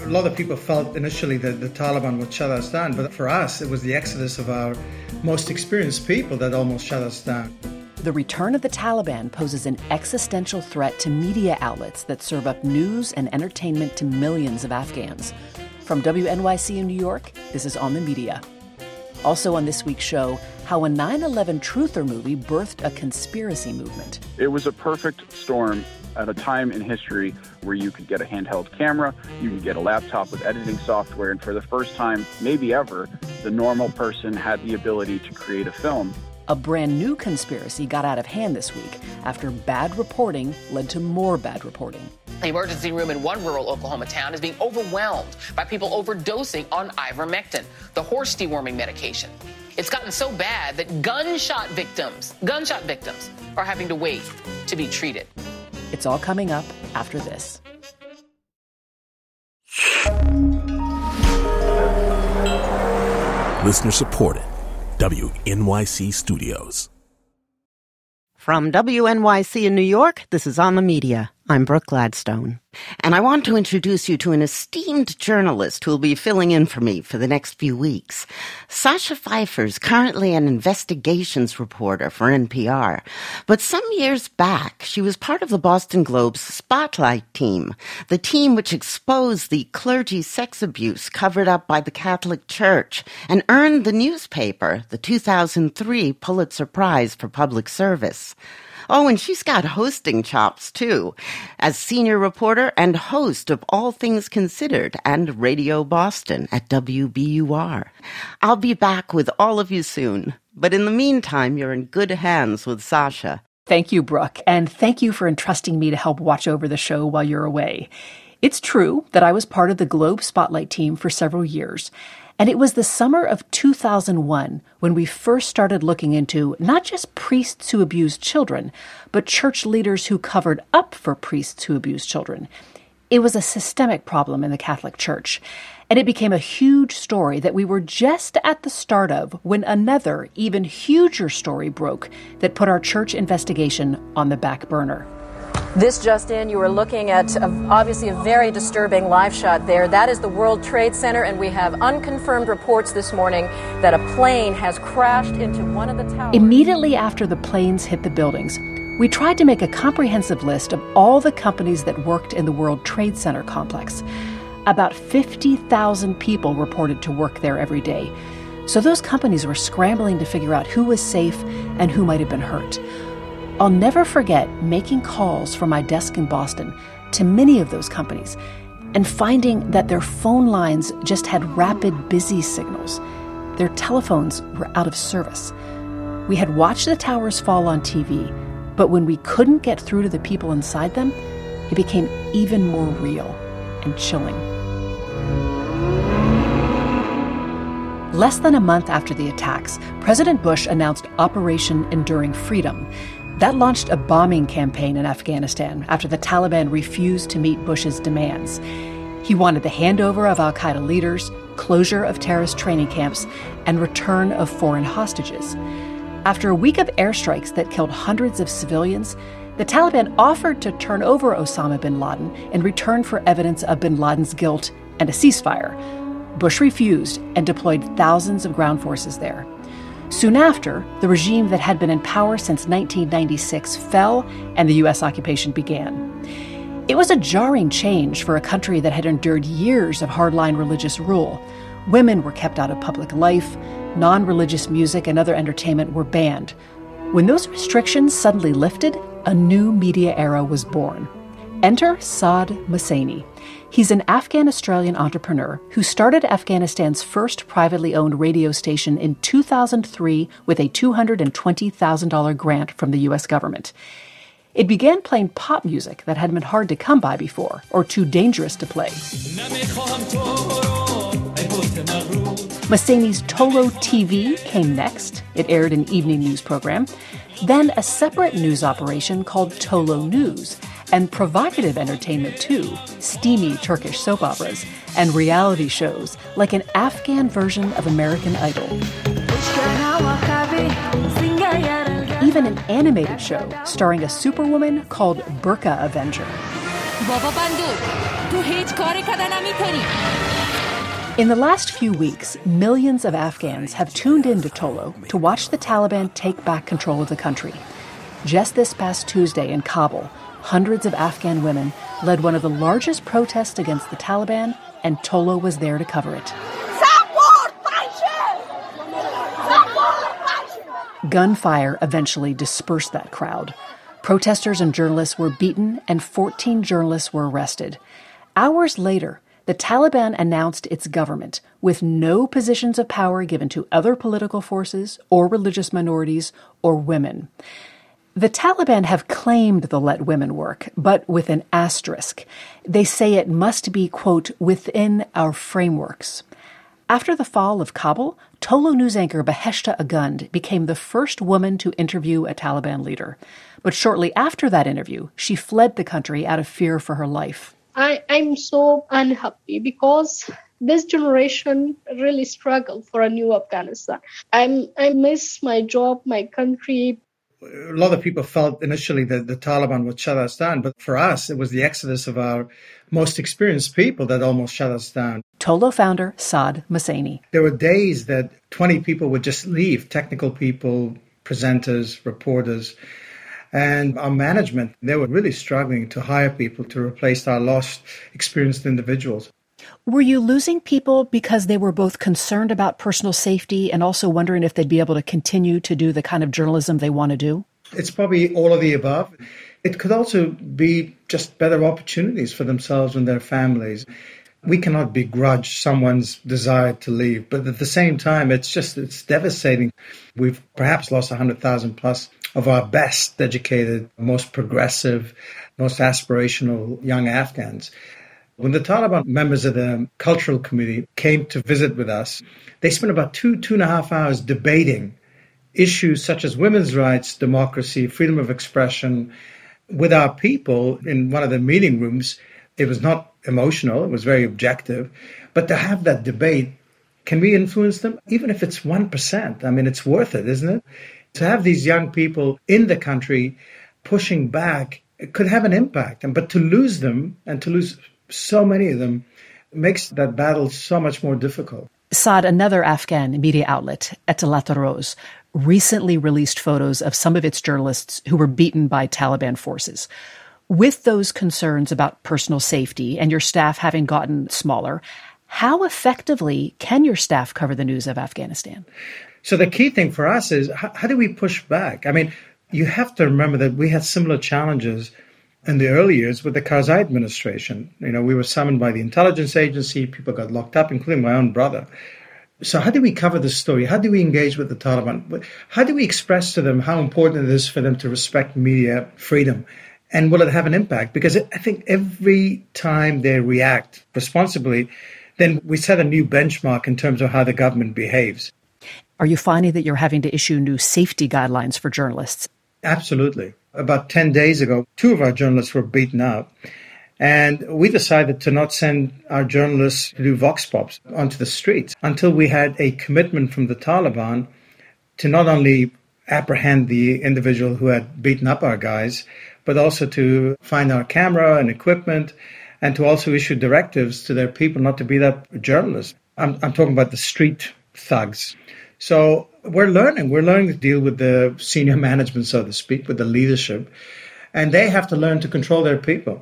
A lot of people felt initially that the Taliban would shut us down, but for us, it was the exodus of our most experienced people that almost shut us down. The return of the Taliban poses an existential threat to media outlets that serve up news and entertainment to millions of Afghans. From WNYC in New York, this is On the Media. Also on this week's show, how a 9/11 truther movie birthed a conspiracy movement. It was a perfect storm at a time in history where you could get a handheld camera, you could get a laptop with editing software, and for the first time, maybe ever, the normal person had the ability to create a film. A brand new conspiracy got out of hand this week after bad reporting led to more bad reporting. The emergency room in one rural Oklahoma town is being overwhelmed by people overdosing on ivermectin, the horse deworming medication. It's gotten so bad that gunshot victims are having to wait to be treated. It's all coming up after this. Listener supported. WNYC Studios. From WNYC in New York, this is On the Media. I'm Brooke Gladstone. And I want to introduce you to an esteemed journalist who will be filling in for me for the next few weeks. Sasha Pfeiffer is currently an investigations reporter for NPR. But some years back, she was part of the Boston Globe's Spotlight team, the team which exposed the clergy sex abuse covered up by the Catholic Church and earned the newspaper the 2003 Pulitzer Prize for Public Service. Oh, and she's got hosting chops, too, as senior reporter and host of All Things Considered and Radio Boston at WBUR. I'll be back with all of you soon, but in the meantime, you're in good hands with Sasha. Thank you, Brooke, and thank you for entrusting me to help watch over the show while you're away. It's true that I was part of the Globe Spotlight team for several years, and it was the summer of 2001 when we first started looking into not just priests who abused children, but church leaders who covered up for priests who abused children. It was a systemic problem in the Catholic Church, and it became a huge story that we were just at the start of when another, even huger story broke that put our church investigation on the back burner. This just in, you are looking at obviously a very disturbing live shot there. That is the World Trade Center, and we have unconfirmed reports this morning that a plane has crashed into one of the towers. Immediately after the planes hit the buildings, we tried to make a comprehensive list of all the companies that worked in the World Trade Center complex. About 50,000 people reported to work there every day. So those companies were scrambling to figure out who was safe and who might have been hurt. I'll never forget making calls from my desk in Boston to many of those companies and finding that their phone lines just had rapid busy signals. Their telephones were out of service. We had watched the towers fall on TV, but when we couldn't get through to the people inside them, it became even more real and chilling. Less than a month after the attacks, President Bush announced Operation Enduring Freedom. That launched a bombing campaign in Afghanistan after the Taliban refused to meet Bush's demands. He wanted the handover of al-Qaeda leaders, closure of terrorist training camps, and return of foreign hostages. After a week of airstrikes that killed hundreds of civilians, the Taliban offered to turn over Osama bin Laden in return for evidence of bin Laden's guilt and a ceasefire. Bush refused and deployed thousands of ground forces there. Soon after, the regime that had been in power since 1996 fell and the U.S. occupation began. It was a jarring change for a country that had endured years of hardline religious rule. Women were kept out of public life, non-religious music and other entertainment were banned. When those restrictions suddenly lifted, a new media era was born. Enter Saad Hosseini. He's an Afghan-Australian entrepreneur who started Afghanistan's first privately owned radio station in 2003 with a $220,000 grant from the U.S. government. It began playing pop music that had been hard to come by before, or too dangerous to play. Hosseini's Tolo TV came next. It aired an evening news program. Then a separate news operation called Tolo News, and provocative entertainment too, steamy Turkish soap operas, and reality shows like an Afghan version of American Idol. Even an animated show starring a superwoman called Burqa Avenger. In the last few weeks, millions of Afghans have tuned into Tolo to watch the Taliban take back control of the country. Just this past Tuesday in Kabul, hundreds of Afghan women led one of the largest protests against the Taliban, and Tolo was there to cover it. Gunfire eventually dispersed that crowd. Protesters and journalists were beaten, and 14 journalists were arrested. Hours later, the Taliban announced its government, with no positions of power given to other political forces or religious minorities or women. The Taliban have claimed they'll let women work, but with an asterisk. They say it must be, quote, within our frameworks. After the fall of Kabul, Tolo news anchor Beheshta Agund became the first woman to interview a Taliban leader. But shortly after that interview, she fled the country out of fear for her life. I'm so unhappy because this generation really struggled for a new Afghanistan. I miss my job, my country. A lot of people felt initially that the Taliban would shut us down, but for us, it was the exodus of our most experienced people that almost shut us down. Tolo founder Saad Hosseini. There were days that 20 people would just leave, technical people, presenters, reporters, and our management, they were really struggling to hire people to replace our lost, experienced individuals. Were you losing people because they were both concerned about personal safety and also wondering if they'd be able to continue to do the kind of journalism they want to do? It's probably all of the above. It could also be just better opportunities for themselves and their families. We cannot begrudge someone's desire to leave, but at the same time, it's devastating. We've perhaps lost 100,000 plus of our best educated, most progressive, most aspirational young Afghans. When the Taliban members of the cultural committee came to visit with us, they spent about two and a half hours debating issues such as women's rights, democracy, freedom of expression with our people in one of the meeting rooms. It was not emotional, it was very objective. But to have that debate, can we influence them? Even if it's 1%, I mean, it's worth it, isn't it? To have these young people in the country pushing back, it could have an impact. But to lose them and to lose so many of them makes that battle so much more difficult. Saad, another Afghan media outlet, Etelat Roz, recently released photos of some of its journalists who were beaten by Taliban forces. With those concerns about personal safety and your staff having gotten smaller, how effectively can your staff cover the news of Afghanistan? So the key thing for us is, how do we push back? I mean, you have to remember that we had similar challenges in the early years with the Karzai administration. You know, we were summoned by the intelligence agency. People got locked up, including my own brother. So how do we cover this story? How do we engage with the Taliban? How do we express to them how important it is for them to respect media freedom? And will it have an impact? Because I think every time they react responsibly, then we set a new benchmark in terms of how the government behaves. Are you finding that you're having to issue new safety guidelines for journalists? Absolutely. About 10 days ago, 2 of our journalists were beaten up. And we decided to not send our journalists to do vox pops onto the streets until we had a commitment from the Taliban to not only apprehend the individual who had beaten up our guys, but also to find our camera and equipment and to also issue directives to their people not to beat up journalists. I'm talking about the street thugs. So we're learning to deal with the senior management, so to speak, with the leadership, and they have to learn to control their people.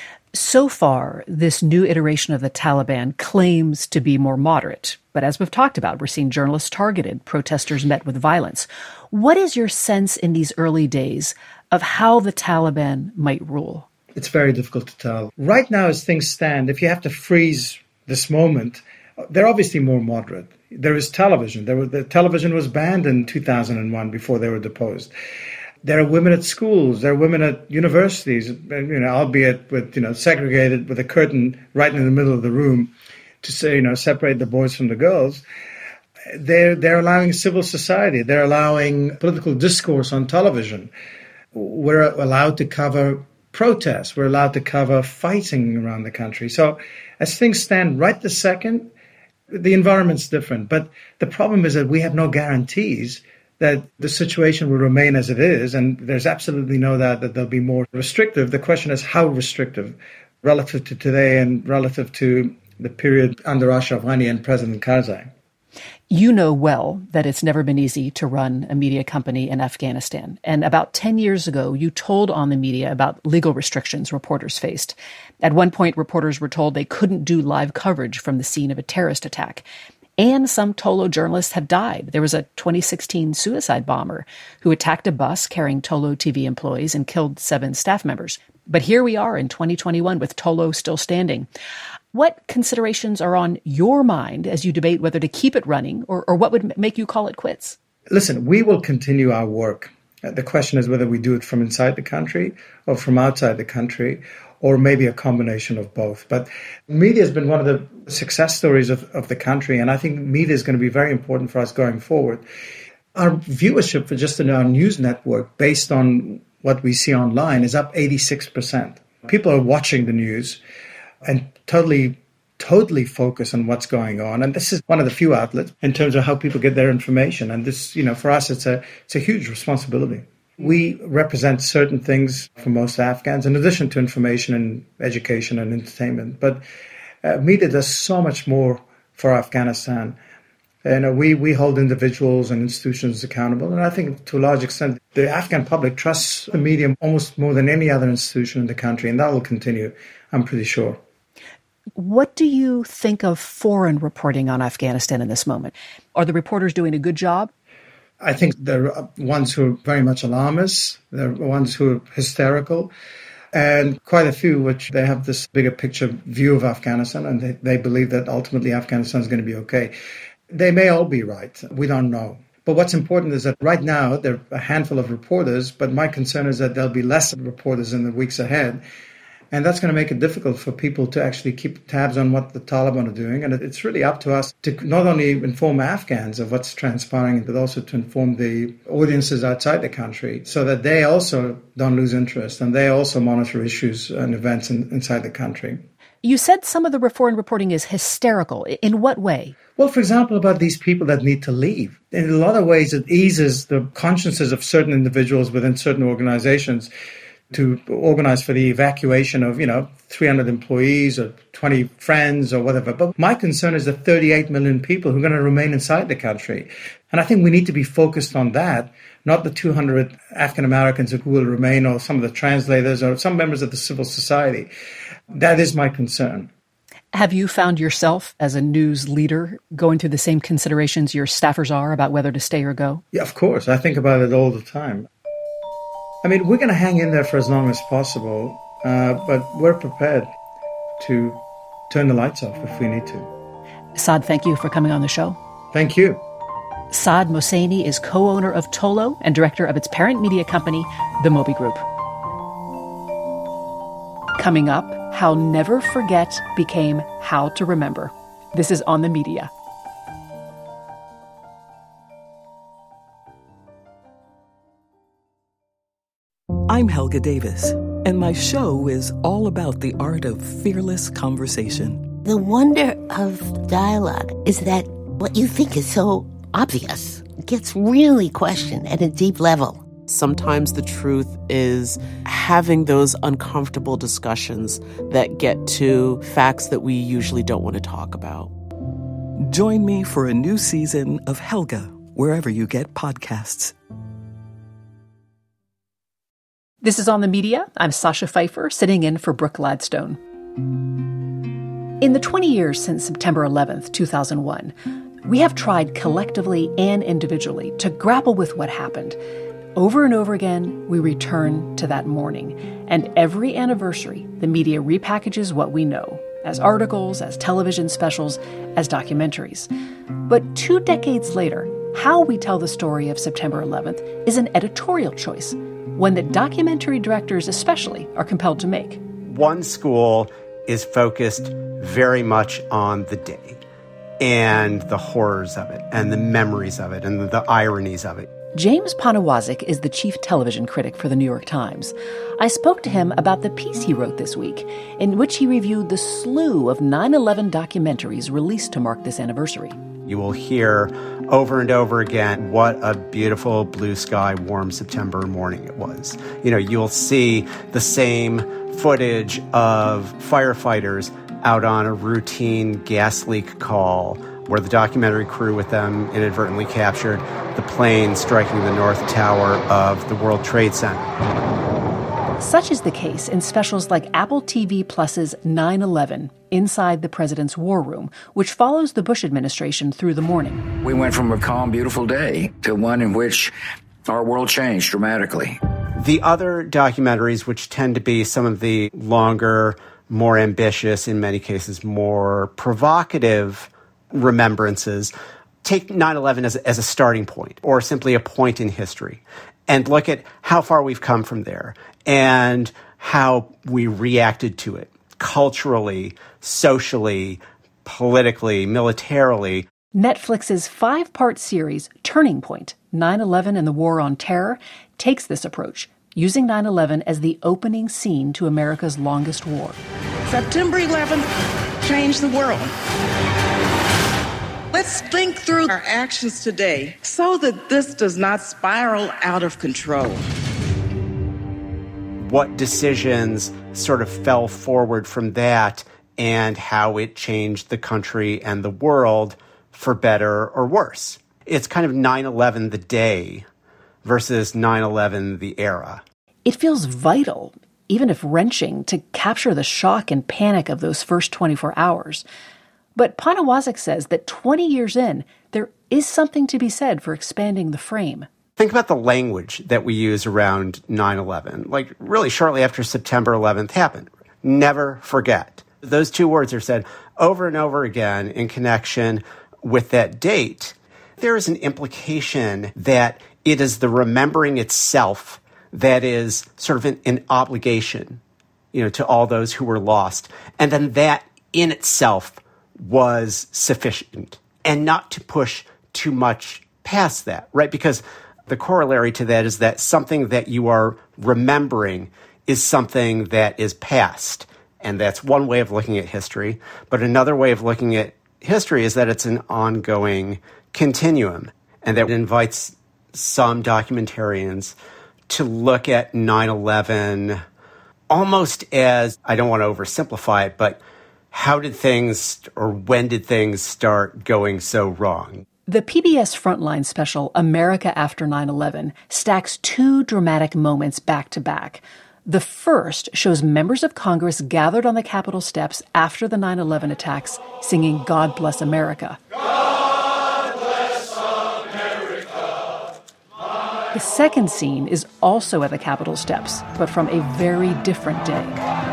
So far, this new iteration of the Taliban claims to be more moderate. But as we've talked about, we're seeing journalists targeted, protesters met with violence. What is your sense in these early days of how the Taliban might rule? It's very difficult to tell. Right now, as things stand, if you have to freeze this moment, they're obviously more moderate. There is television. The television was banned in 2001 before they were deposed. There are women at schools. There are women at universities, albeit with, segregated with a curtain right in the middle of the room to say, separate the boys from the girls. They're allowing civil society. They're allowing political discourse on television. We're allowed to cover protests. We're allowed to cover fighting around the country. So as things stand right this second, the environment's different. But the problem is that we have no guarantees that the situation will remain as it is. And there's absolutely no doubt that they'll be more restrictive. The question is how restrictive. relative to today and relative to the period under Ashraf Ghani and President Karzai. You know well that it's never been easy to run a media company in Afghanistan. And about 10 years ago, you told On the Media about legal restrictions reporters faced. At one point, reporters were told they couldn't do live coverage from the scene of a terrorist attack. And some Tolo journalists have died. There was a 2016 suicide bomber who attacked a bus carrying Tolo TV employees and killed 7 staff members. But here we are in 2021 with Tolo still standing. What considerations are on your mind as you debate whether to keep it running or what would make you call it quits? Listen, we will continue our work. The question is whether we do it from inside the country or from outside the country, or maybe a combination of both. But media has been one of the success stories of the country, and I think media is going to be very important for us going forward. Our viewership for just in our news network, based on what we see online, is up 86%. People are watching the news and totally focus on what's going on. And this is one of the few outlets in terms of how people get their information. And this, for us, it's a huge responsibility. We represent certain things for most Afghans, in addition to information and education and entertainment. But media does so much more for Afghanistan. And we hold individuals and institutions accountable. And I think to a large extent, the Afghan public trusts the media almost more than any other institution in the country. And that will continue, I'm pretty sure. What do you think of foreign reporting on Afghanistan in this moment? Are the reporters doing a good job? I think there are ones who are very much alarmist. There are ones who are hysterical. And quite a few which they have this bigger picture view of Afghanistan, and they believe that ultimately Afghanistan is going to be okay. They may all be right. We don't know. But what's important is that right now there are a handful of reporters, but my concern is that there'll be less reporters in the weeks ahead. And that's going to make it difficult for people to actually keep tabs on what the Taliban are doing. And it's really up to us to not only inform Afghans of what's transpiring, but also to inform the audiences outside the country so that they also don't lose interest and they also monitor issues and events inside the country. You said some of the foreign reporting is hysterical. In what way? Well, for example, about these people that need to leave. In a lot of ways, it eases the consciences of certain individuals within certain organizations to organize for the evacuation of, 300 employees or 20 friends or whatever. But my concern is the 38 million people who are going to remain inside the country. And I think we need to be focused on that, not the 200 African Americans who will remain or some of the translators or some members of the civil society. That is my concern. Have you found yourself as a news leader going through the same considerations your staffers are about whether to stay or go? Yeah, of course. I think about it all the time. I mean, we're going to hang in there for as long as possible, but we're prepared to turn the lights off if we need to. Saad, thank you for coming on the show. Thank you. Saad Mohseni is co-owner of Tolo and director of its parent media company, the Moby Group. Coming up, how Never Forget became How to Remember. This is On the Media. I'm Helga Davis, and my show is all about the art of fearless conversation. The wonder of dialogue is that what you think is so obvious gets really questioned at a deep level. Sometimes the truth is having those uncomfortable discussions that get to facts that we usually don't want to talk about. Join me for a new season of Helga, wherever you get podcasts. This is On the Media. I'm Sasha Pfeiffer, sitting in for Brooke Gladstone. In the 20 years since September 11th, 2001, we have tried collectively and individually to grapple with what happened. Over and over again, we return to that morning. And every anniversary, the media repackages what we know, as articles, as television specials, as documentaries. But 2 decades later, how we tell the story of September 11th is an editorial choice, one that documentary directors especially are compelled to make. One school is focused very much on the day and the horrors of it and the memories of it and the ironies of it. James Poniewozik is the chief television critic for The New York Times. I spoke to him about the piece he wrote this week, in which he reviewed the slew of 9/11 documentaries released to mark this anniversary. You will hear over and over again what a beautiful blue sky, warm September morning it was. You'll see the same footage of firefighters out on a routine gas leak call where the documentary crew with them inadvertently captured the plane striking the North Tower of the World Trade Center. Such is the case in specials like Apple TV Plus's 9/11, Inside the President's War Room, which follows the Bush administration through the morning. We went from a calm, beautiful day to one in which our world changed dramatically. The other documentaries, which tend to be some of the longer, more ambitious, in many cases more provocative remembrances, take 9/11 as a starting point or simply a point in history and look at how far we've come from there and how we reacted to it culturally, socially, politically, militarily. Netflix's 5-part series, Turning Point, 9/11 and the War on Terror, takes this approach, using 9/11 as the opening scene to America's longest war. September 11th changed the world. Let's think through our actions today so that this does not spiral out of control. What decisions sort of fell forward from that and how it changed the country and the world for better or worse. It's kind of 9/11 the day versus 9/11 the era. It feels vital, even if wrenching, to capture the shock and panic of those first 24 hours. But Poniewozik says that 20 years in, there is something to be said for expanding the frame. Think about the language that we use around 9/11, like really shortly after September 11th happened. Never forget. Those two words are said over and over again in connection with that date. There is an implication that it is the remembering itself that is sort of an obligation, to all those who were lost. And then that in itself was sufficient, and not to push too much past that, right? Because the corollary to that is that something that you are remembering is something that is past. And that's one way of looking at history. But another way of looking at history is that it's an ongoing continuum, and that invites some documentarians to look at 9/11 almost as, I don't want to oversimplify it, but how did things, or when did things start going so wrong? The PBS Frontline special, America After 9/11, stacks two dramatic moments back to back. The first shows members of Congress gathered on the Capitol steps after the 9/11 attacks singing God Bless America. God bless America. The second scene is also at the Capitol steps, but from a very different day.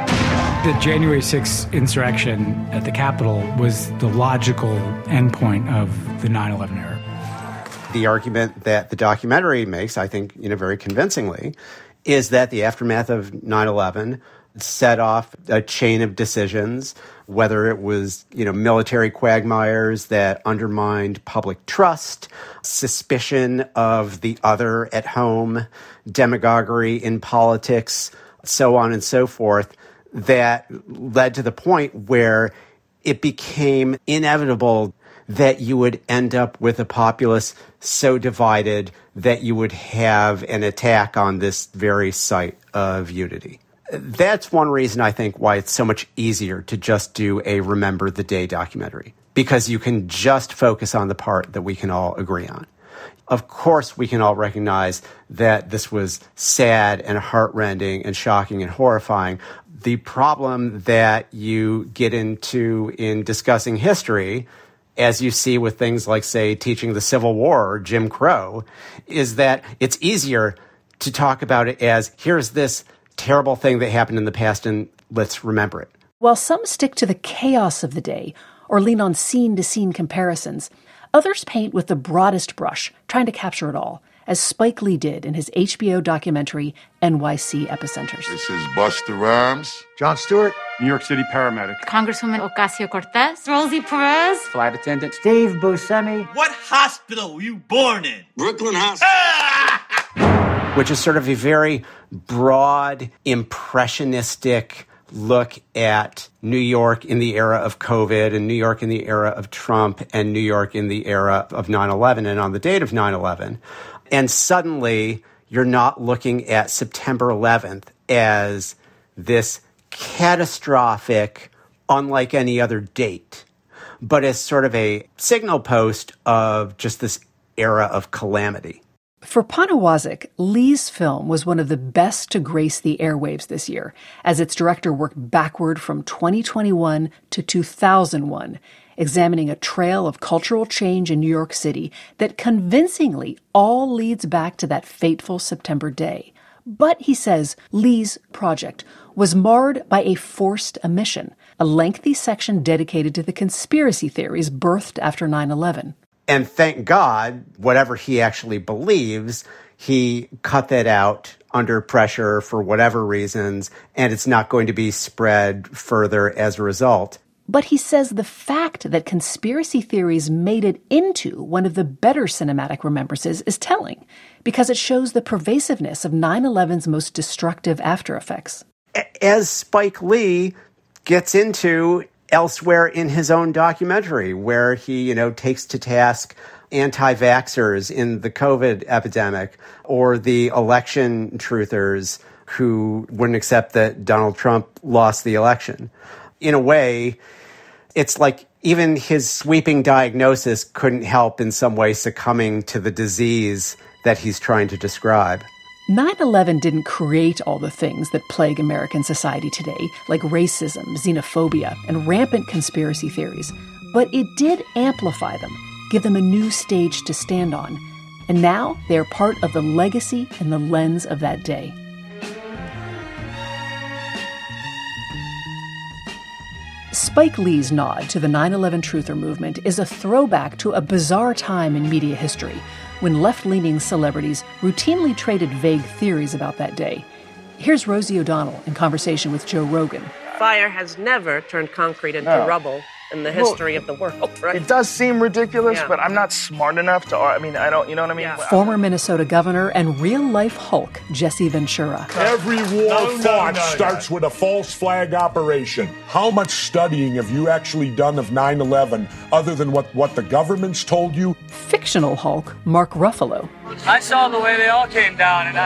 The January 6th insurrection at the Capitol was the logical endpoint of the 9/11 era. The argument that the documentary makes, I think, very convincingly, is that the aftermath of 9/11 set off a chain of decisions, whether it was, military quagmires that undermined public trust, suspicion of the other at home, demagoguery in politics, so on and so forth, that led to the point where it became inevitable that you would end up with a populace so divided that you would have an attack on this very site of unity. That's one reason, I think, why it's so much easier to just do a Remember the Day documentary, because you can just focus on the part that we can all agree on. Of course, we can all recognize that this was sad and heartrending and shocking and horrifying. The problem that you get into in discussing history, as you see with things like, say, teaching the Civil War or Jim Crow, is that it's easier to talk about it as, here's this terrible thing that happened in the past and let's remember it. While some stick to the chaos of the day or lean on scene-to-scene comparisons, others paint with the broadest brush, trying to capture it all, as Spike Lee did in his HBO documentary, NYC Epicenters. This is Buster Rhymes. John Stewart. New York City paramedic. Congresswoman Ocasio-Cortez. Rosie Perez. Flight attendant. Steve Buscemi. What hospital were you born in? Brooklyn Hospital. Which is sort of a very broad, impressionistic look at New York in the era of COVID and New York in the era of Trump and New York in the era of 9/11 and on the date of 9/11. And suddenly you're not looking at September 11th as this catastrophic, unlike any other date, but as sort of a signal post of just this era of calamity. For Poniewozik, Lee's film was one of the best to grace the airwaves this year, as its director worked backward from 2021 to 2001, examining a trail of cultural change in New York City that convincingly all leads back to that fateful September day. But, he says, Lee's project was marred by a forced omission, a lengthy section dedicated to the conspiracy theories birthed after 9/11. And thank God, whatever he actually believes, he cut that out under pressure for whatever reasons, and it's not going to be spread further as a result. But he says the fact that conspiracy theories made it into one of the better cinematic remembrances is telling, because it shows the pervasiveness of 9/11's most destructive after effects. As Spike Lee gets into elsewhere in his own documentary, where he, takes to task anti-vaxxers in the COVID epidemic, or the election truthers who wouldn't accept that Donald Trump lost the election. In a way, it's like even his sweeping diagnosis couldn't help in some way succumbing to the disease that he's trying to describe. 9/11 didn't create all the things that plague American society today, like racism, xenophobia, and rampant conspiracy theories. But it did amplify them, give them a new stage to stand on. And now they're part of the legacy and the lens of that day. Spike Lee's nod to the 9/11 truther movement is a throwback to a bizarre time in media history, when left-leaning celebrities routinely traded vague theories about that day. Here's Rosie O'Donnell in conversation with Joe Rogan. Fire has never turned concrete into rubble in the history of the world, right? It does seem ridiculous, but I'm not smart enough to, I don't, you know what I mean? Former Minnesota governor and real-life Hulk, Jesse Ventura. Every war fought starts with a false flag operation. How much studying have you actually done of 9/11 other than what the government's told you? Fictional Hulk, Mark Ruffalo. I saw the way they all came down, and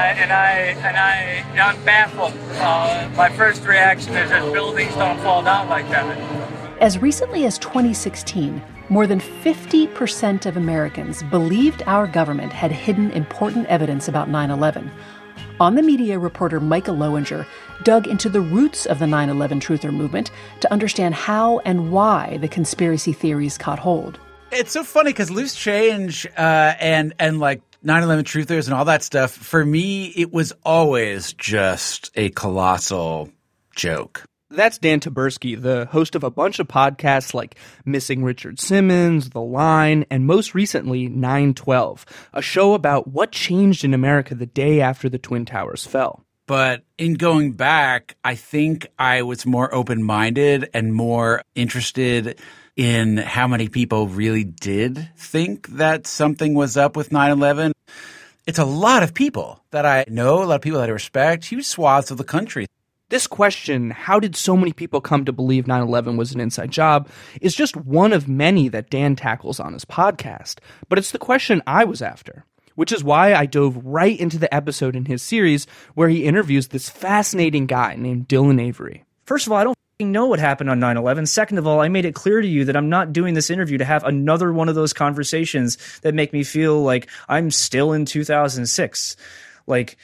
I'm baffled. My first reaction is that buildings don't fall down like that. As recently as 2016, more than 50% of Americans believed our government had hidden important evidence about 9/11. On the Media, reporter Micah Lowinger dug into the roots of the 9/11 truther movement to understand how and why the conspiracy theories caught hold. It's so funny because loose change and like 9/11 truthers and all that stuff, for me, it was always just a colossal joke. That's Dan Taberski, the host of a bunch of podcasts like Missing Richard Simmons, The Line, and most recently 9/12, a show about what changed in America the day after the Twin Towers fell. But in going back, I think I was more open-minded and more interested in how many people really did think that something was up with 9/11. It's a lot of people that I know, a lot of people that I respect, huge swaths of the country. This question, how did so many people come to believe 9/11 was an inside job, is just one of many that Dan tackles on his podcast. But it's the question I was after, which is why I dove right into the episode in his series where he interviews this fascinating guy named Dylan Avery. First of all, I don't know what happened on 9/11. Second of all, I made it clear to you that I'm not doing this interview to have another one of those conversations that make me feel like I'm still in 2006. Like,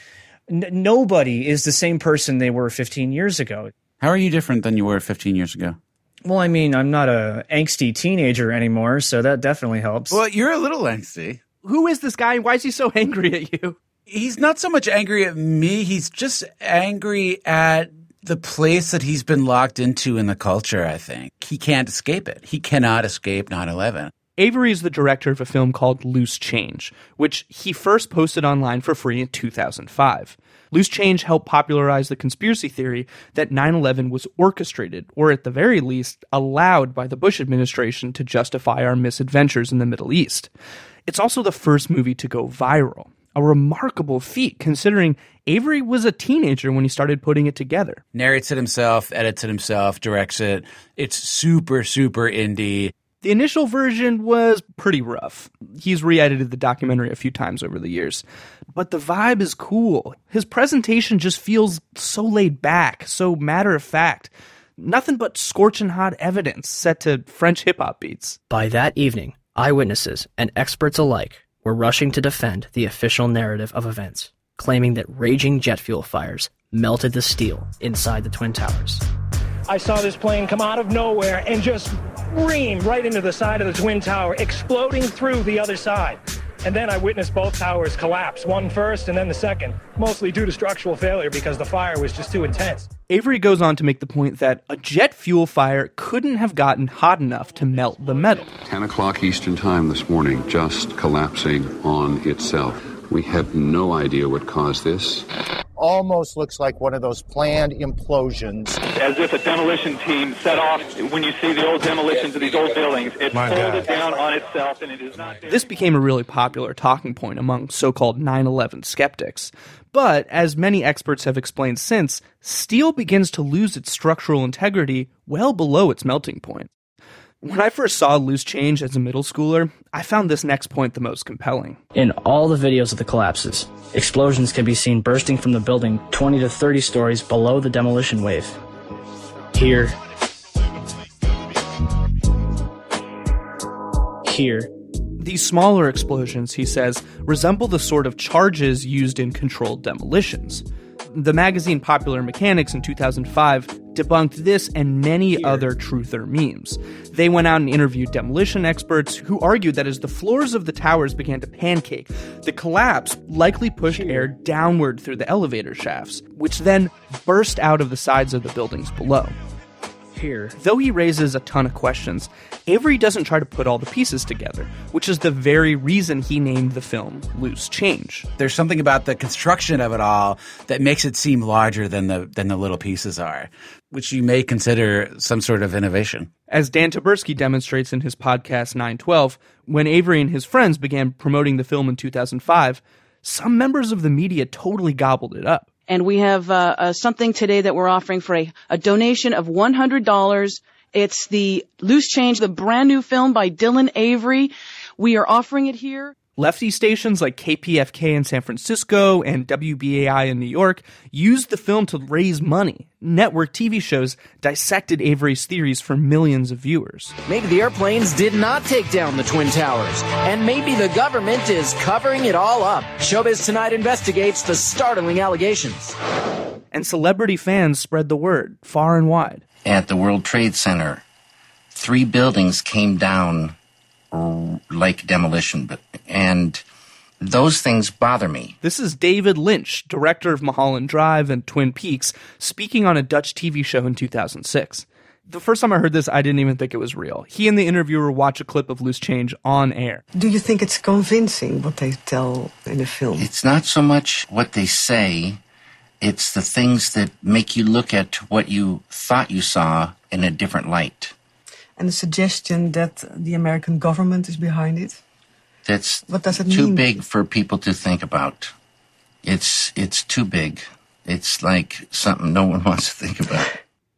nobody is the same person they were 15 years ago. How are you different than you were 15 years ago? Well, I mean, I'm not a angsty teenager anymore, so that definitely helps. Well, you're a little angsty. Who is this guy and why is he so angry at you? He's not so much angry at me. He's just angry at the place that he's been locked into in the culture, I think. He can't escape it. He cannot escape 9/11. Avery is the director of a film called Loose Change, which he first posted online for free in 2005. Loose Change helped popularize the conspiracy theory that 9/11 was orchestrated, or at the very least, allowed by the Bush administration to justify our misadventures in the Middle East. It's also the first movie to go viral, a remarkable feat considering Avery was a teenager when he started putting it together. Narrates it himself, edits it himself, directs it. It's super, super indie. The initial version was pretty rough. He's re-edited the documentary a few times over the years. But the vibe is cool. His presentation just feels so laid back, so matter-of-fact. Nothing but scorching hot evidence set to French hip-hop beats. By that evening, eyewitnesses and experts alike were rushing to defend the official narrative of events, claiming that raging jet fuel fires melted the steel inside the Twin Towers. I saw this plane come out of nowhere and just ream right into the side of the Twin Tower, exploding through the other side. And then I witnessed both towers collapse, one first and then the second, mostly due to structural failure because the fire was just too intense. Avery goes on to make the point that a jet fuel fire couldn't have gotten hot enough to melt the metal. 10 o'clock Eastern Time this morning, just collapsing on itself. We have no idea what caused this. Almost looks like one of those planned implosions. As if a demolition team set off. When you see the old demolitions of these old buildings, it folded down on itself, and it is not... This became a really popular talking point among so-called 9/11 skeptics. But, as many experts have explained since, steel begins to lose its structural integrity well below its melting point. When I first saw Loose Change as a middle schooler, I found this next point the most compelling. In all the videos of the collapses, explosions can be seen bursting from the building 20 to 30 stories below the demolition wave. Here. These smaller explosions, he says, resemble the sort of charges used in controlled demolitions. The magazine Popular Mechanics in 2005 debunked this and many other truther memes. They went out and interviewed demolition experts who argued that as the floors of the towers began to pancake, the collapse likely pushed air downward through the elevator shafts, which then burst out of the sides of the buildings below. Here. Though he raises a ton of questions, Avery doesn't try to put all the pieces together, which is the very reason he named the film Loose Change. There's something about the construction of it all that makes it seem larger than the little pieces are, which you may consider some sort of innovation. As Dan Taberski demonstrates in his podcast 912, when Avery and his friends began promoting the film in 2005, some members of the media totally gobbled it up. And we have something today that we're offering for a donation of $100. It's the Loose Change, the brand new film by Dylan Avery. We are offering it here. Lefty stations like KPFK in San Francisco and WBAI in New York used the film to raise money. Network TV shows dissected Avery's theories for millions of viewers. Maybe the airplanes did not take down the Twin Towers, and maybe the government is covering it all up. Showbiz Tonight investigates the startling allegations. And celebrity fans spread the word far and wide. At the World Trade Center, 3 buildings came down like demolition, and those things bother me. This is David Lynch, director of Mulholland Drive and Twin Peaks, speaking on a Dutch TV show in 2006. The first time I heard this, I didn't even think it was real. He and the interviewer watch a clip of Loose Change on air. Do you think it's convincing what they tell in the film? It's not so much what they say, it's the things that make you look at what you thought you saw in a different light. And the suggestion that the American government is behind it? That's what does it too mean? big for people to think about. It's too big. It's like something no one wants to think about.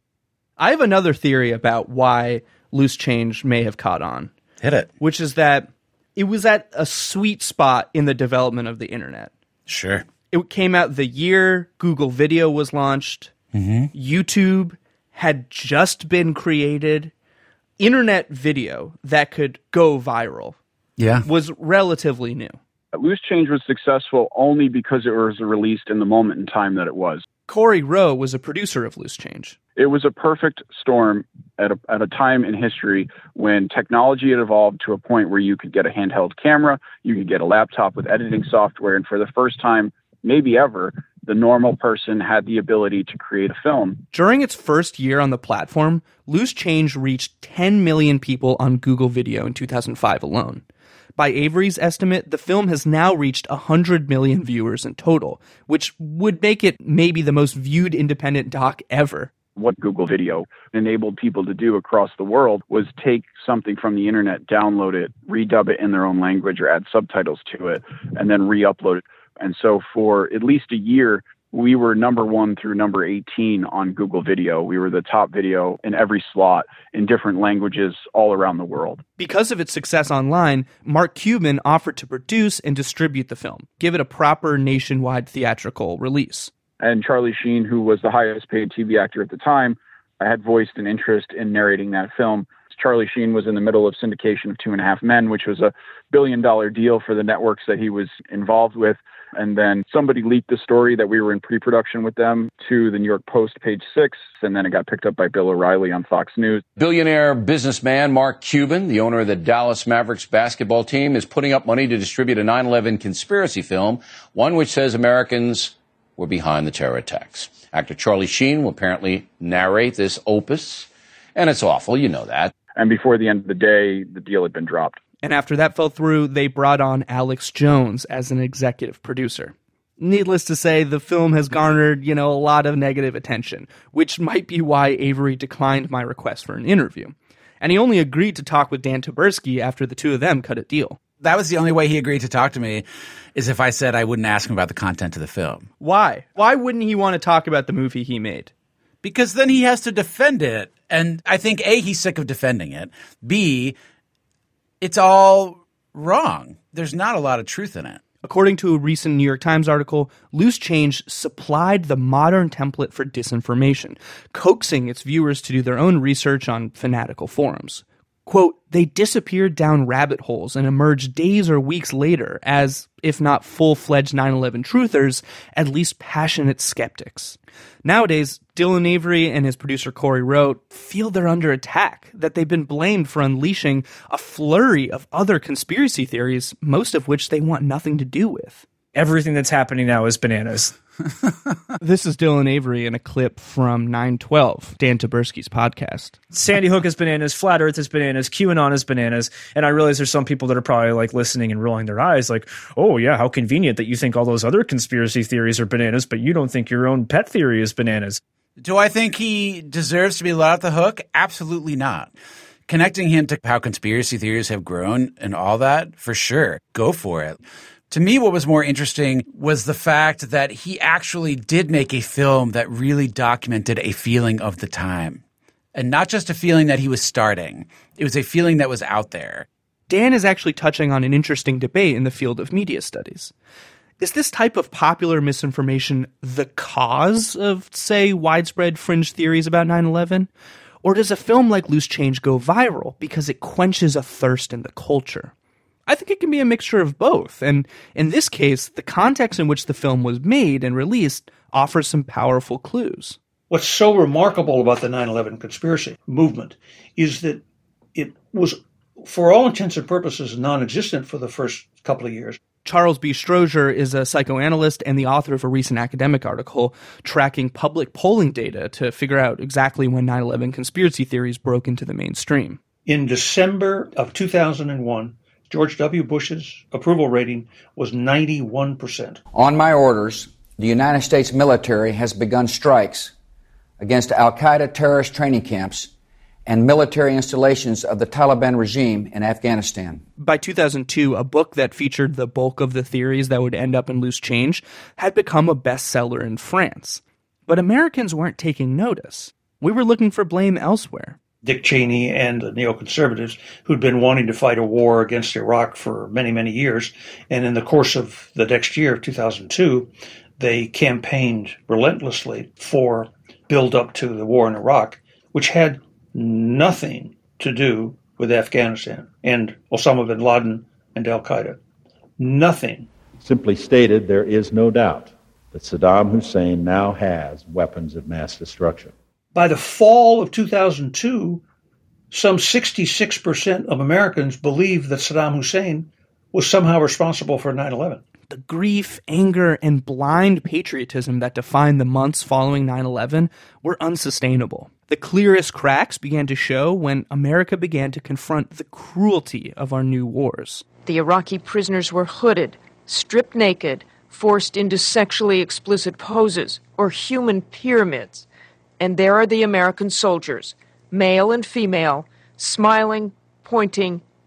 I have another theory about why Loose Change may have caught on. Hit it. Which is that it was at a sweet spot in the development of the internet. Sure. It came out the year Google Video was launched. Mm-hmm. YouTube had just been created. Internet video that could go viral was relatively new. Loose Change was successful only because it was released in the moment in time that it was. Corey Rowe was a producer of Loose Change. It was a perfect storm at a time in history when technology had evolved to a point where you could get a handheld camera, you could get a laptop with editing software, and for the first time, maybe ever, the normal person had the ability to create a film. During its first year on the platform, Loose Change reached 10 million people on Google Video in 2005 alone. By Avery's estimate, the film has now reached 100 million viewers in total, which would make it maybe the most viewed independent doc ever. What Google Video enabled people to do across the world was take something from the internet, download it, redub it in their own language or add subtitles to it, and then re-upload it. And so for at least a year, we were number 1 through number 18 on Google Video. We were the top video in every slot in different languages all around the world. Because of its success online, Mark Cuban offered to produce and distribute the film, give it a proper nationwide theatrical release. And Charlie Sheen, who was the highest paid TV actor at the time, had voiced an interest in narrating that film. Charlie Sheen was in the middle of syndication of 2.5 Men, which was $1 billion deal for the networks that he was involved with. And then somebody leaked the story that we were in pre-production with them to the New York Post, page 6, and then it got picked up by Bill O'Reilly on Fox News. Billionaire businessman Mark Cuban, the owner of the Dallas Mavericks basketball team, is putting up money to distribute a 9/11 conspiracy film, one which says Americans were behind the terror attacks. Actor Charlie Sheen will apparently narrate this opus, and it's awful, you know that. And before the end of the day, the deal had been dropped. And after that fell through, they brought on Alex Jones as an executive producer. Needless to say, the film has garnered, a lot of negative attention, which might be why Avery declined my request for an interview. And he only agreed to talk with Dan Taberski after the two of them cut a deal. That was the only way he agreed to talk to me, is if I said I wouldn't ask him about the content of the film. Why? Why wouldn't he want to talk about the movie he made? Because then he has to defend it. And I think, A, he's sick of defending it. B, it's all wrong. There's not a lot of truth in it. According to a recent New York Times article, Loose Change supplied the modern template for disinformation, coaxing its viewers to do their own research on fanatical forums. Quote, they disappeared down rabbit holes and emerged days or weeks later as, if not full-fledged 9/11 truthers, at least passionate skeptics. Nowadays, Dylan Avery and his producer Corey Rowe feel they're under attack, that they've been blamed for unleashing a flurry of other conspiracy theories, most of which they want nothing to do with. Everything that's happening now is bananas. This is Dylan Avery in a clip from 912, Dan Taberski's podcast. Sandy Hook is bananas, Flat Earth is bananas, QAnon is bananas, and I realize there's some people that are probably like listening and rolling their eyes like, oh yeah, how convenient that you think all those other conspiracy theories are bananas, but you don't think your own pet theory is bananas. Do I think he deserves to be let off the hook? Absolutely not. Connecting him to how conspiracy theories have grown and all that, for sure. Go for it. To me, what was more interesting was the fact that he actually did make a film that really documented a feeling of the time. And not just a feeling that he was starting. It was a feeling that was out there. Dan is actually touching on an interesting debate in the field of media studies. Is this type of popular misinformation the cause of, say, widespread fringe theories about 9/11? Or does a film like Loose Change go viral because it quenches a thirst in the culture? I think it can be a mixture of both, and in this case, the context in which the film was made and released offers some powerful clues. What's so remarkable about the 9/11 conspiracy movement is that it was, for all intents and purposes, non-existent for the first couple of years. Charles B. Strozier is a psychoanalyst and the author of a recent academic article tracking public polling data to figure out exactly when 9/11 conspiracy theories broke into the mainstream. In December of 2001, George W. Bush's approval rating was 91%. On my orders, the United States military has begun strikes against al-Qaeda terrorist training camps and military installations of the Taliban regime in Afghanistan. By 2002, a book that featured the bulk of the theories that would end up in Loose Change had become a bestseller in France. But Americans weren't taking notice. We were looking for blame elsewhere. Dick Cheney and the neoconservatives who'd been wanting to fight a war against Iraq for many, many years. And in the course of the next year, 2002, they campaigned relentlessly for build up to the war in Iraq, which had nothing to do with Afghanistan and Osama bin Laden and al-Qaeda. Nothing. Simply stated, there is no doubt that Saddam Hussein now has weapons of mass destruction. By the fall of 2002, some 66% of Americans believed that Saddam Hussein was somehow responsible for 9/11. The grief, anger, and blind patriotism that defined the months following 9/11 were unsustainable. The clearest cracks began to show when America began to confront the cruelty of our new wars. The Iraqi prisoners were hooded, stripped naked, forced into sexually explicit poses or human pyramids. And there are the American soldiers, male and female, smiling, pointing,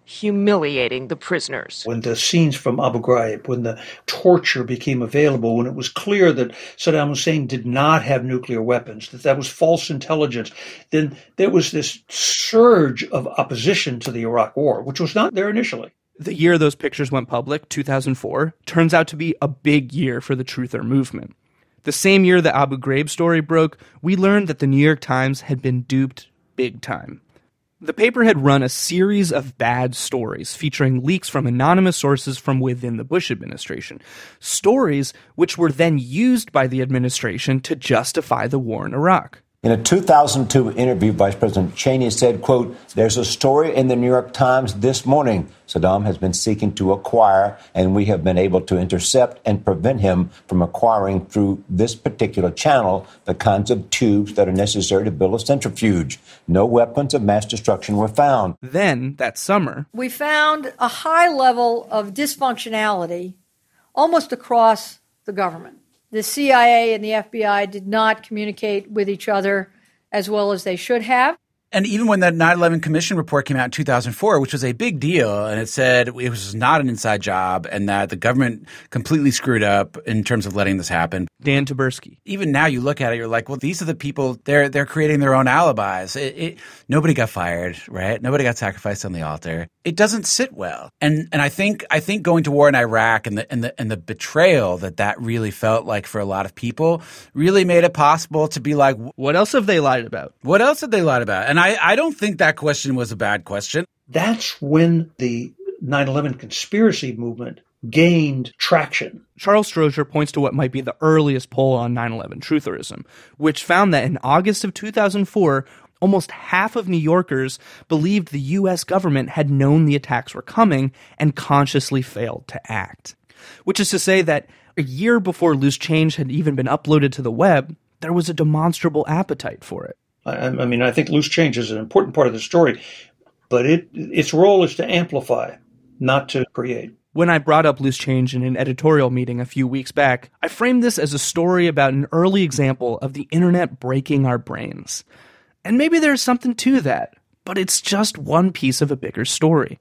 humiliating the prisoners. When the scenes from Abu Ghraib, when the torture became available, when it was clear that Saddam Hussein did not have nuclear weapons, that was false intelligence, then there was this surge of opposition to the Iraq War, which was not there initially. The year those pictures went public, 2004, turns out to be a big year for the truther movement. The same year the Abu Ghraib story broke, we learned that the New York Times had been duped big time. The paper had run a series of bad stories featuring leaks from anonymous sources from within the Bush administration. Stories which were then used by the administration to justify the war in Iraq. In a 2002 interview, Vice President Cheney said, quote, "There's a story in the New York Times this morning Saddam has been seeking to acquire, and we have been able to intercept and prevent him from acquiring through this particular channel the kinds of tubes that are necessary to build a centrifuge. No weapons of mass destruction were found." Then, that summer, we found a high level of dysfunctionality almost across the government. The CIA and the FBI did not communicate with each other as well as they should have. And even when that 9/11 Commission report came out in 2004, which was a big deal, and it said it was not an inside job and that the government completely screwed up in terms of letting this happen. Dan Taberski. Even now you look at it, you're like, well, these are the people, they're creating their own alibis. Nobody got fired, right? Nobody got sacrificed on the altar. It doesn't sit well. And I think going to war in Iraq and the betrayal that really felt like for a lot of people really made it possible to be like, what else have they lied about? What else have they lied about? And I don't think that question was a bad question. That's when the 9/11 conspiracy movement gained traction. Charles Strozier points to what might be the earliest poll on 9/11 trutherism, which found that in August of 2004, almost half of New Yorkers believed the U.S. government had known the attacks were coming and consciously failed to act. Which is to say that a year before Loose Change had even been uploaded to the web, there was a demonstrable appetite for it. I mean, I think Loose Change is an important part of the story, but its role is to amplify, not to create. When I brought up Loose Change in an editorial meeting a few weeks back, I framed this as a story about an early example of the internet breaking our brains. And maybe there's something to that, but it's just one piece of a bigger story.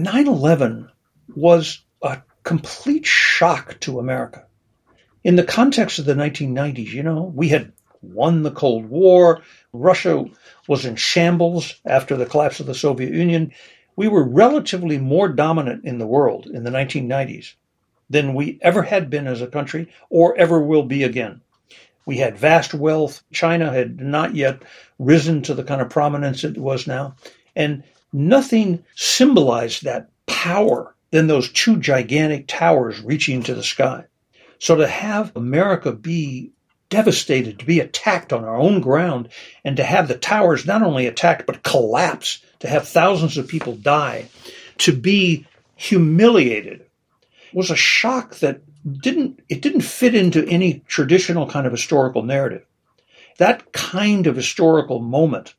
9/11 was a complete shock to America. In the context of the 1990s, we had won the Cold War. Russia was in shambles after the collapse of the Soviet Union. We were relatively more dominant in the world in the 1990s than we ever had been as a country or ever will be again. We had vast wealth. China had not yet risen to the kind of prominence it was now. And nothing symbolized that power than those two gigantic towers reaching to the sky. So to have America be devastated, to be attacked on our own ground, and to have the towers not only attacked but collapse, to have thousands of people die, to be humiliated, was a shock that didn't fit into any traditional kind of historical narrative. That kind of historical moment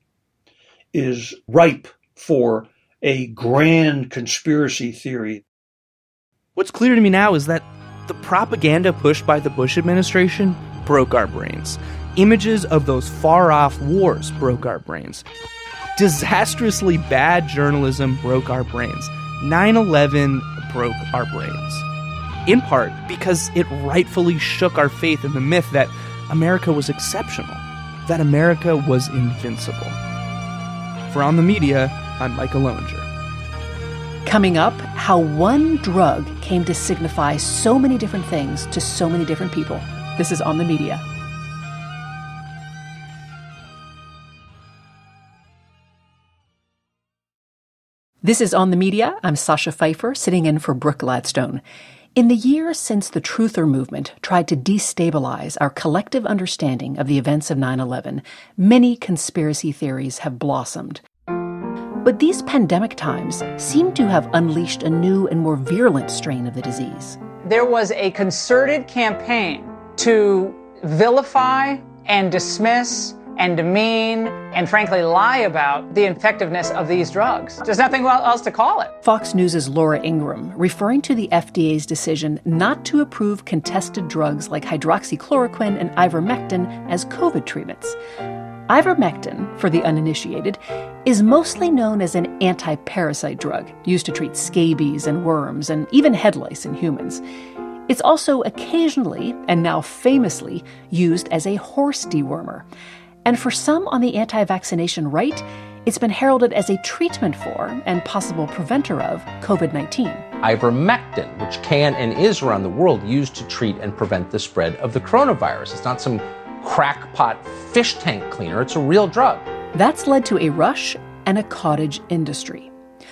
is ripe for a grand conspiracy theory. What's clear to me now is that the propaganda pushed by the Bush administration broke our brains. Images of those far-off wars broke our brains. Disastrously bad journalism broke our brains. 9/11 broke our brains. In part because it rightfully shook our faith in the myth that America was exceptional, that America was invincible. For On the Media, I'm Michael Lowinger. Coming up, how one drug came to signify so many different things to so many different people. This is On the Media. This is On the Media. I'm Sasha Pfeiffer, sitting in for Brooke Gladstone. In the years since the truther movement tried to destabilize our collective understanding of the events of 9/11, many conspiracy theories have blossomed. But these pandemic times seem to have unleashed a new and more virulent strain of the disease. There was a concerted campaign to vilify and dismiss and demean and frankly lie about the effectiveness of these drugs. There's nothing else to call it. Fox News' Laura Ingraham, referring to the FDA's decision not to approve contested drugs like hydroxychloroquine and ivermectin as COVID treatments. Ivermectin, for the uninitiated, is mostly known as an anti-parasite drug used to treat scabies and worms and even head lice in humans. It's also occasionally, and now famously, used as a horse dewormer. And for some on the anti-vaccination right, it's been heralded as a treatment for and possible preventer of COVID-19. Ivermectin, which can and is around the world used to treat and prevent the spread of the coronavirus. It's not some crackpot fish tank cleaner. It's a real drug. That's led to a rush and a cottage industry.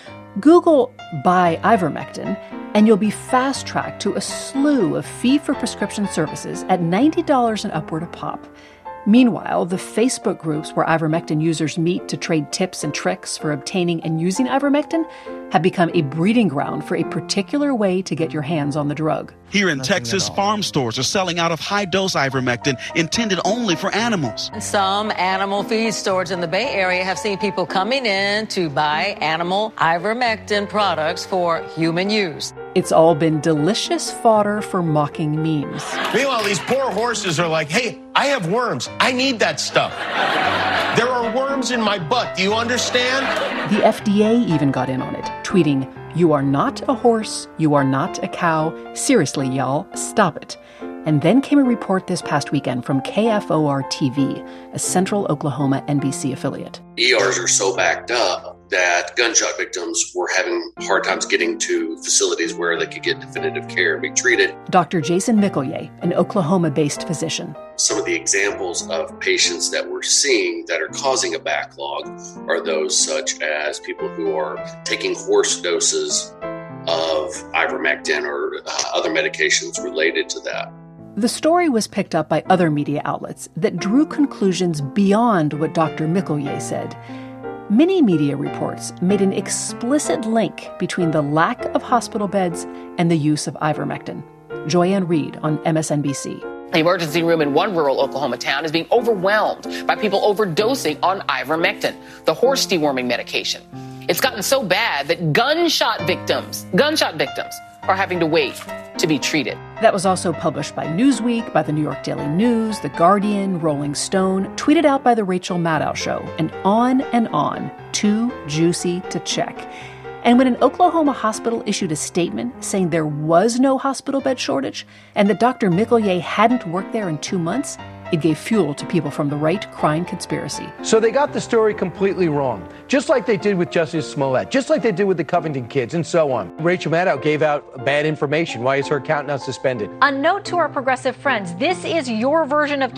Google "buy ivermectin" and you'll be fast-tracked to a slew of fee-for-prescription services at $90 and upward a pop. Meanwhile, the Facebook groups where ivermectin users meet to trade tips and tricks for obtaining and using ivermectin have become a breeding ground for a particular way to get your hands on the drug. Here in Texas, farm stores are selling out of high-dose ivermectin intended only for animals. Some animal feed stores in the Bay Area have seen people coming in to buy animal ivermectin products for human use. It's all been delicious fodder for mocking memes. Meanwhile, these poor horses are like, hey, I have worms. I need that stuff. There are worms in my butt. Do you understand? The FDA even got in on it, tweeting, "You are not a horse. You are not a cow. Seriously, y'all, stop it." And then came a report this past weekend from KFOR-TV, a Central Oklahoma NBC affiliate. ERs are so backed up that gunshot victims were having hard times getting to facilities where they could get definitive care and be treated. Dr. Jason Mickelye, an Oklahoma-based physician. Some of the examples of patients that we're seeing that are causing a backlog are those such as people who are taking horse doses of ivermectin or other medications related to that. The story was picked up by other media outlets that drew conclusions beyond what Dr. Mickelye said. Many media reports made an explicit link between the lack of hospital beds and the use of ivermectin. Joyanne Reed on MSNBC. The emergency room in one rural Oklahoma town is being overwhelmed by people overdosing on ivermectin, the horse deworming medication. It's gotten so bad that gunshot victims are having to wait to be treated. That was also published by Newsweek, by the New York Daily News, The Guardian, Rolling Stone, tweeted out by The Rachel Maddow Show, and on, too juicy to check. And when an Oklahoma hospital issued a statement saying there was no hospital bed shortage and that Dr. Mickelye hadn't worked there in 2 months, it gave fuel to people from the right crying conspiracy. So they got the story completely wrong, just like they did with Justice Smollett, just like they did with the Covington kids, and so on. Rachel Maddow gave out bad information. Why is her account now suspended? A note to our progressive friends, this is your version of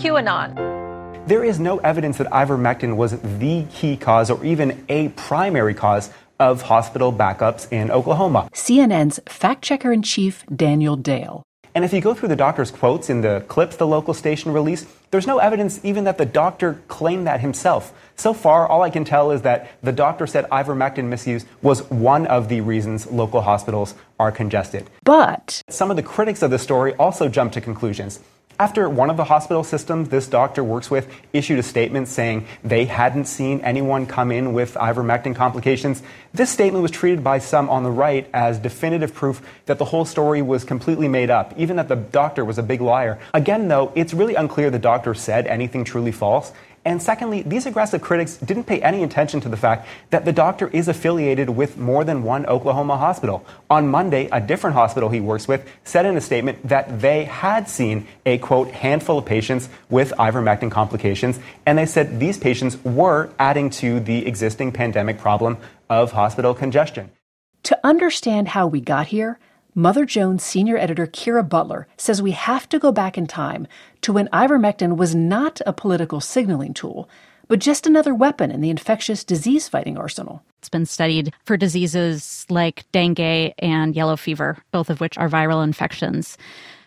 QAnon. There is no evidence that ivermectin was the key cause or even a primary cause of hospital backups in Oklahoma. CNN's fact-checker-in-chief, Daniel Dale. And if you go through the doctor's quotes in the clips the local station released, there's no evidence even that the doctor claimed that himself. So far, all I can tell is that the doctor said ivermectin misuse was one of the reasons local hospitals are congested. But some of the critics of the story also jumped to conclusions. After one of the hospital systems this doctor works with issued a statement saying they hadn't seen anyone come in with ivermectin complications, this statement was treated by some on the right as definitive proof that the whole story was completely made up, even that the doctor was a big liar. Again, though, it's really unclear the doctor said anything truly false. And secondly, these aggressive critics didn't pay any attention to the fact that the doctor is affiliated with more than one Oklahoma hospital. On Monday, a different hospital he works with said in a statement that they had seen a, quote, handful of patients with ivermectin complications, and they said these patients were adding to the existing pandemic problem of hospital congestion. To understand how we got here, Mother Jones senior editor Kira Butler says we have to go back in time to when ivermectin was not a political signaling tool, but just another weapon in the infectious disease fighting arsenal. It's been studied for diseases like dengue and yellow fever, both of which are viral infections.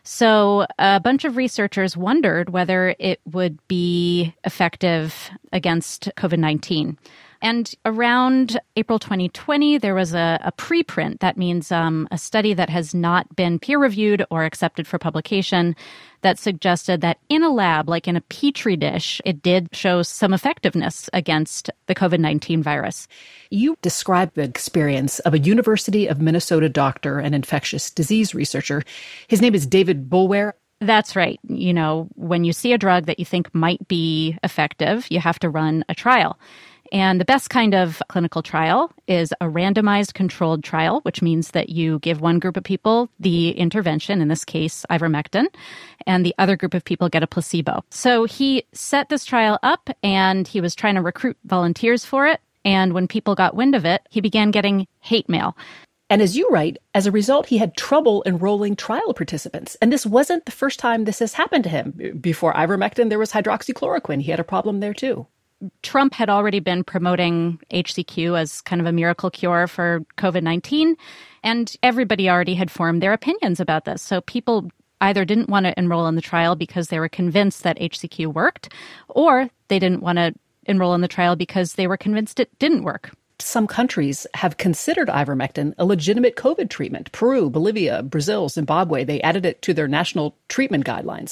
So a bunch of researchers wondered whether it would be effective against COVID-19. And around April 2020, there was a preprint. That means a study that has not been peer-reviewed or accepted for publication that suggested that in a lab, like in a petri dish, it did show some effectiveness against the COVID-19 virus. You described the experience of a University of Minnesota doctor and infectious disease researcher. His name is David Boulware. That's right. You know, when you see a drug that you think might be effective, you have to run a trial. And the best kind of clinical trial is a randomized controlled trial, which means that you give one group of people the intervention, in this case, ivermectin, and the other group of people get a placebo. So he set this trial up and he was trying to recruit volunteers for it. And when people got wind of it, he began getting hate mail. And as you write, as a result, he had trouble enrolling trial participants. And this wasn't the first time this has happened to him. Before ivermectin, there was hydroxychloroquine. He had a problem there, too. Trump had already been promoting HCQ as kind of a miracle cure for COVID-19, and everybody already had formed their opinions about this. So people either didn't want to enroll in the trial because they were convinced that HCQ worked, or they didn't want to enroll in the trial because they were convinced it didn't work. Some countries have considered ivermectin a legitimate COVID treatment. Peru, Bolivia, Brazil, Zimbabwe, they added it to their national treatment guidelines.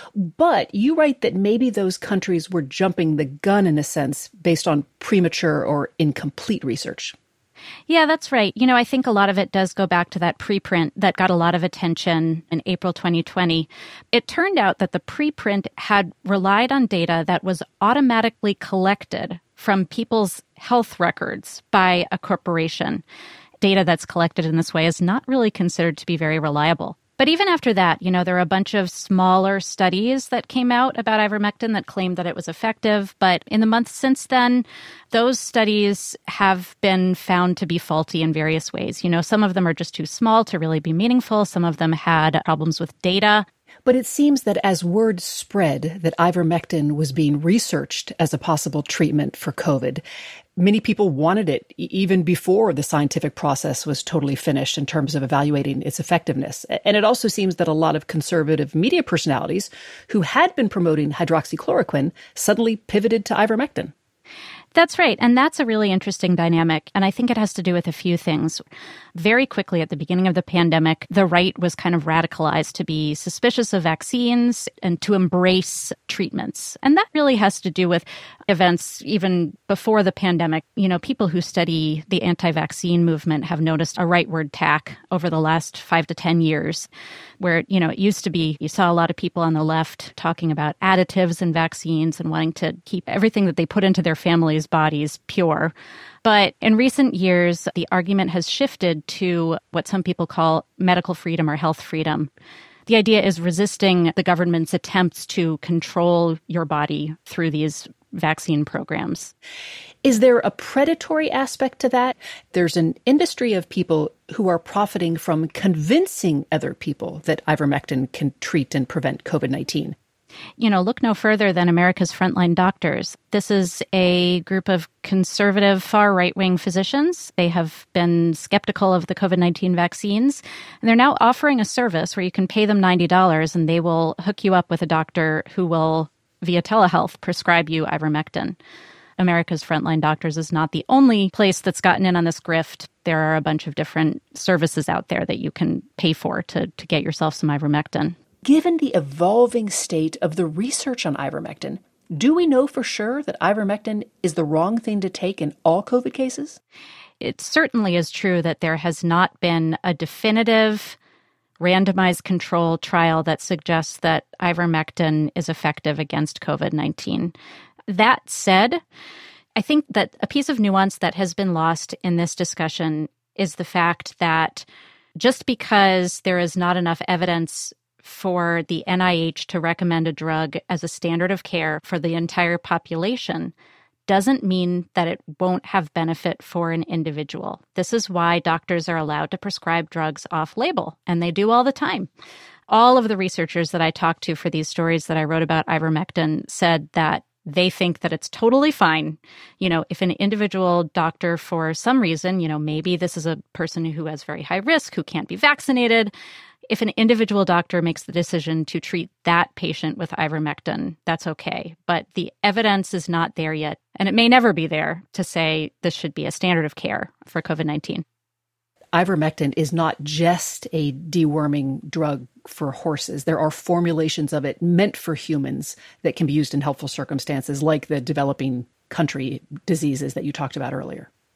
But you write that maybe those countries were jumping the gun in a sense based on premature or incomplete research. Yeah, that's right. You know, I think a lot of it does go back to that preprint that got a lot of attention in April 2020. It turned out that the preprint had relied on data that was automatically collected from people's health records by a corporation. Data that's collected in this way is not really considered to be very reliable. But even after that, you know, there are a bunch of smaller studies that came out about ivermectin that claimed that it was effective. But in the months since then, those studies have been found to be faulty in various ways. You know, some of them are just too small to really be meaningful. Some of them had problems with data. But it seems that as word spread that ivermectin was being researched as a possible treatment for COVID, many people wanted it even before the scientific process was totally finished in terms of evaluating its effectiveness. And it also seems that a lot of conservative media personalities who had been promoting hydroxychloroquine suddenly pivoted to ivermectin. That's right. And that's a really interesting dynamic. And I think it has to do with a few things. Very quickly at the beginning of the pandemic, the right was kind of radicalized to be suspicious of vaccines and to embrace treatments. And that really has to do with events even before the pandemic. You know, people who study the anti-vaccine movement have noticed a rightward tack over the last 5 to 10 years, where, you know, it used to be you saw a lot of people on the left talking about additives in vaccines and wanting to keep everything that they put into their families' bodies pure. But in recent years, the argument has shifted to what some people call medical freedom or health freedom. The idea is resisting the government's attempts to control your body through these vaccine programs. Is there a predatory aspect to that? There's an industry of people who are profiting from convincing other people that ivermectin can treat and prevent COVID-19. You know, look no further than America's Frontline Doctors. This is a group of conservative, far right-wing physicians. They have been skeptical of the COVID-19 vaccines, and they're now offering a service where you can pay them $90 and they will hook you up with a doctor who will, via telehealth, prescribe you ivermectin. America's Frontline Doctors is not the only place that's gotten in on this grift. There are a bunch of different services out there that you can pay for to get yourself some ivermectin. Given the evolving state of the research on ivermectin, do we know for sure that ivermectin is the wrong thing to take in all COVID cases? It certainly is true that there has not been a definitive randomized control trial that suggests that ivermectin is effective against COVID-19. That said, I think that a piece of nuance that has been lost in this discussion is the fact that just because there is not enough evidence for the NIH to recommend a drug as a standard of care for the entire population doesn't mean that it won't have benefit for an individual. This is why doctors are allowed to prescribe drugs off-label, and they do all the time. All of the researchers that I talked to for these stories that I wrote about ivermectin said that they think that it's totally fine. You know, if an individual doctor, for some reason, you know, maybe this is a person who has very high risk, who can't be vaccinated, if an individual doctor makes the decision to treat that patient with ivermectin, that's okay. But the evidence is not there yet, and it may never be there to say this should be a standard of care for COVID-19. Ivermectin is not just a deworming drug for horses. There are formulations of it meant for humans that can be used in helpful circumstances, like the developing country diseases that you talked about earlier.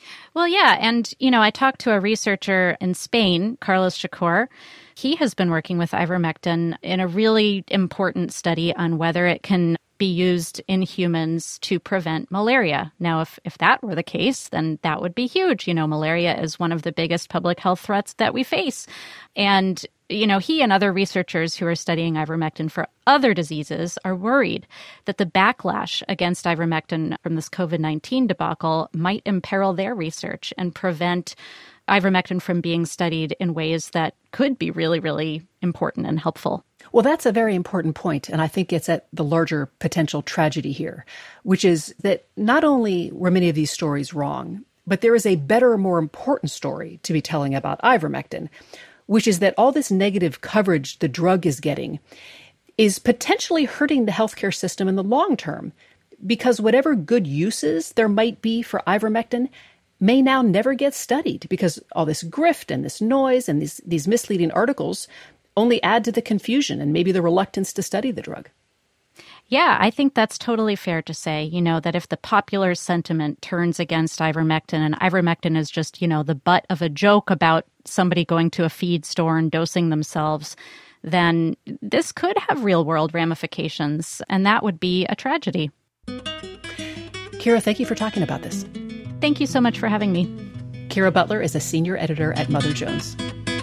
Well, yeah. And, I talked to a researcher in Spain, Carlos Chacor. He has been working with ivermectin in a really important study on whether it can be used in humans to prevent malaria. Now, if that were the case, then that would be huge. Malaria is one of the biggest public health threats that we face. And, he and other researchers who are studying ivermectin for other diseases are worried that the backlash against ivermectin from this COVID-19 debacle might imperil their research and prevent ivermectin from being studied in ways that could be really, really important and helpful. Well, that's a very important point, and I think it's at the larger potential tragedy here, which is that not only were many of these stories wrong, but there is a better, more important story to be telling about ivermectin, which is that all this negative coverage the drug is getting is potentially hurting the healthcare system in the long term, because whatever good uses there might be for ivermectin may now never get studied, because all this grift and this noise and these misleading articles only add to the confusion and maybe the reluctance to study the drug. Yeah, I think that's totally fair to say, that if the popular sentiment turns against ivermectin and ivermectin is just, the butt of a joke about somebody going to a feed store and dosing themselves, then this could have real-world ramifications, and that would be a tragedy. Kira, thank you for talking about this. Thank you so much for having me. Kira Butler is a senior editor at Mother Jones.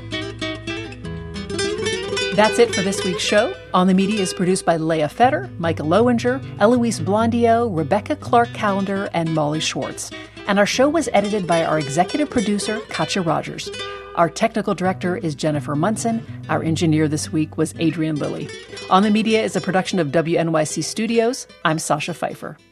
That's it for this week's show. On the Media is produced by Leah Fetter, Micah Lowinger, Eloise Blondio, Rebecca Clark-Callender, and Molly Schwartz. And our show was edited by our executive producer, Katja Rogers. Our technical director is Jennifer Munson. Our engineer this week was Adrian Lilly. On the Media is a production of WNYC Studios. I'm Sasha Pfeiffer.